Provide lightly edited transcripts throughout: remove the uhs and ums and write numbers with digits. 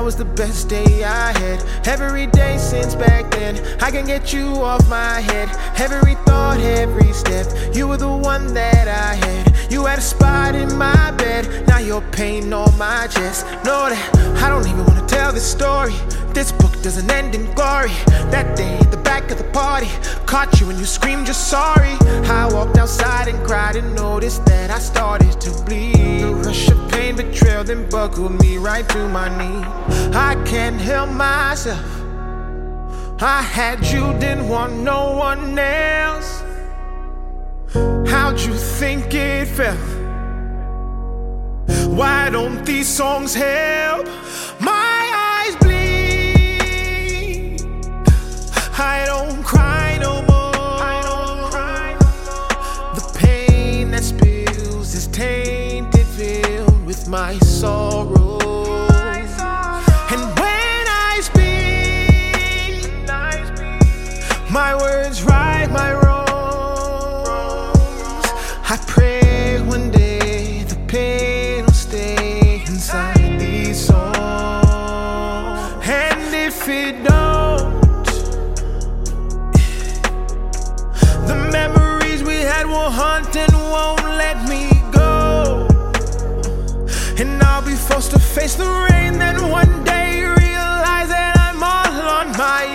was the best day I had. Every day since back then, I can get you off my head. Every thought, every step, you were the one that I had. You had a spot in my bed, now you're pain on my chest. Know that I don't even wanna tell this story. This book doesn't end in glory. That day at the back of the party, caught you and you screamed you're sorry. I walked outside and cried and noticed that I started to bleed. The rush of pain, betrayal, then buckled me right to my knee. I can't help myself. I had you, didn't want no one else. How'd you think it felt? Why don't these songs help? My eyes bleed. I don't cry no more. The pain that spills is tainted, filled with my sorrow. And when I speak, my words right my wrongs. I pray one day the pain will stay inside these songs. And if it don't, the memories we had will haunt and won't let me go. And I'll be forced to face the rain, then one day realize that I'm all on my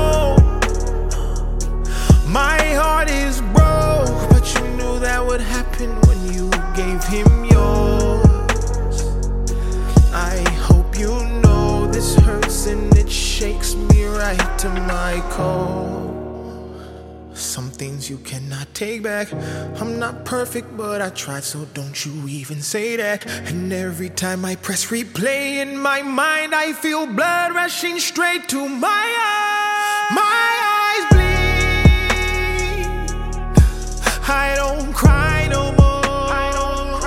own. My heart is broke, but you knew that would happen when you gave him yours. I hope you know this hurts and it shakes me right to my core. Some things you cannot take back. I'm not perfect, but I tried, so don't you even say that. And every time I press replay in my mind, I feel blood rushing straight to my eyes. My eyes bleed. I don't cry no more.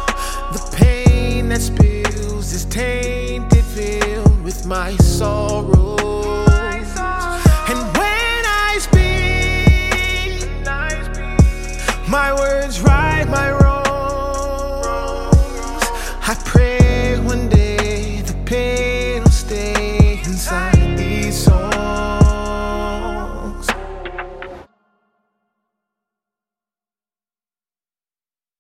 The pain that spills is tainted, filled with my sorrow.